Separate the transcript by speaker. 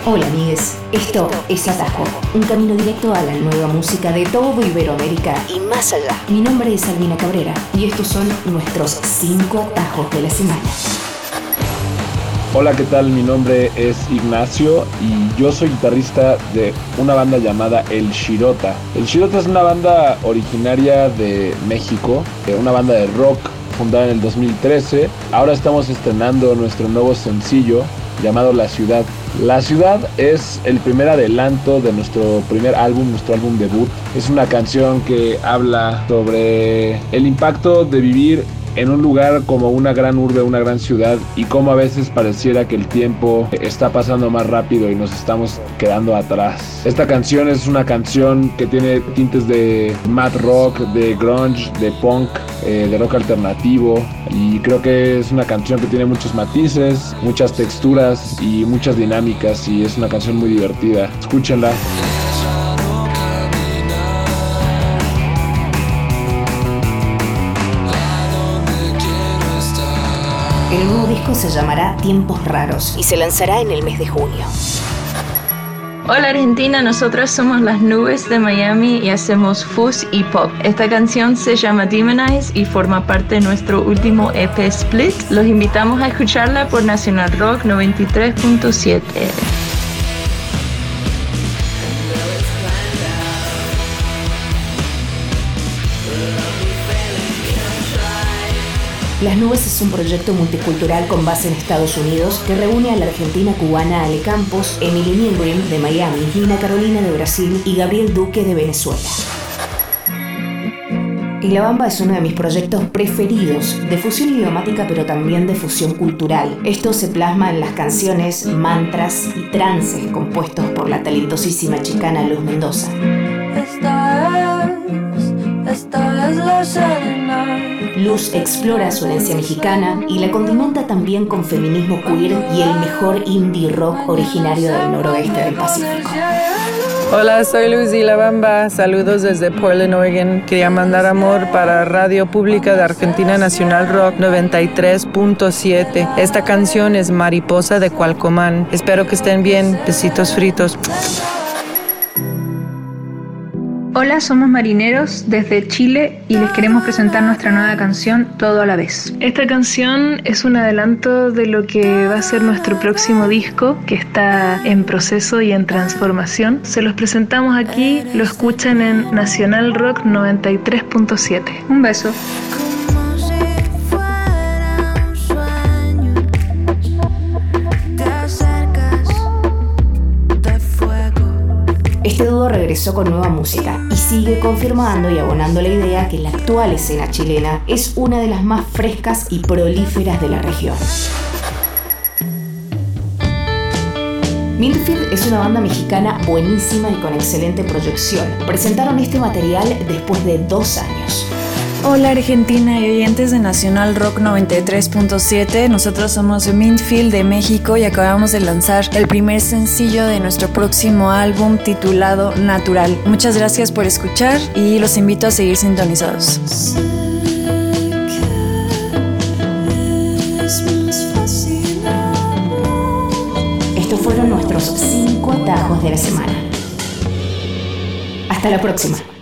Speaker 1: Hola amigues, esto es Atajo, un camino directo a la nueva música de todo Iberoamérica y más allá. Mi nombre es Albina Cabrera y estos son nuestros 5 atajos de la semana.
Speaker 2: Hola, ¿qué tal? Mi nombre es Ignacio y yo soy guitarrista de una banda llamada El Shirota. El Shirota es una banda originaria de México, una banda de rock fundada en el 2013. Ahora estamos estrenando nuestro nuevo sencillo llamado La Ciudad. La Ciudad es el primer adelanto de nuestro primer álbum, nuestro álbum debut. Es una canción que habla sobre el impacto de vivir en un lugar como una gran urbe, una gran ciudad, y cómo a veces pareciera que el tiempo está pasando más rápido y nos estamos quedando atrás. Esta canción es una canción que tiene tintes de mad rock, de grunge, de punk, de rock alternativo, y creo que es una canción que tiene muchos matices, muchas texturas y muchas dinámicas, y es una canción muy divertida. Escúchenla.
Speaker 1: El nuevo disco se llamará Tiempos Raros y se lanzará en el mes de junio.
Speaker 3: Hola Argentina, nosotros somos Las Nubes de Miami y hacemos fuzz y pop. Esta canción se llama Demonize y forma parte de nuestro último EP Split. Los invitamos a escucharla por Nacional Rock 93.7.
Speaker 1: Las Nubes es un proyecto multicultural con base en Estados Unidos que reúne a la argentina cubana Ale Campos, Emily Ningrim de Miami, Gina Carolina de Brasil y Gabriel Duque de Venezuela. Y La Bamba es uno de mis proyectos preferidos, de fusión idiomática pero también de fusión cultural. Esto se plasma en las canciones, mantras y trances compuestos por la talentosísima chicana Luz Mendoza.
Speaker 4: Esta es la serena.
Speaker 1: Luz explora su herencia mexicana y la condimenta también con feminismo queer y el mejor indie rock originario del noroeste del Pacífico.
Speaker 5: Hola, soy Luz y La Bamba. Saludos desde Portland, Oregon. Quería mandar amor para Radio Pública de Argentina Nacional Rock 93.7. Esta canción es Mariposa de Cualcomán. Espero que estén bien. Besitos fritos.
Speaker 6: Hola, somos Marineros desde Chile y les queremos presentar nuestra nueva canción Todo a la vez. Esta canción es un adelanto de lo que va a ser nuestro próximo disco, que está en proceso y en transformación. Se los presentamos aquí, lo escuchan en Nacional Rock 93.7. Un beso.
Speaker 1: Este dúo regresó con nueva música y sigue confirmando y abonando la idea que la actual escena chilena es una de las más frescas y prolíferas de la región. Mintfield es una banda mexicana buenísima y con excelente proyección. Presentaron este material después de 2 años.
Speaker 7: Hola Argentina y oyentes de Nacional Rock 93.7, nosotros somos Mintfield de México y acabamos de lanzar el primer sencillo de nuestro próximo álbum titulado Natural. Muchas gracias por escuchar y los invito a seguir sintonizados.
Speaker 1: Estos fueron nuestros 5 atajos de la semana. Hasta la próxima.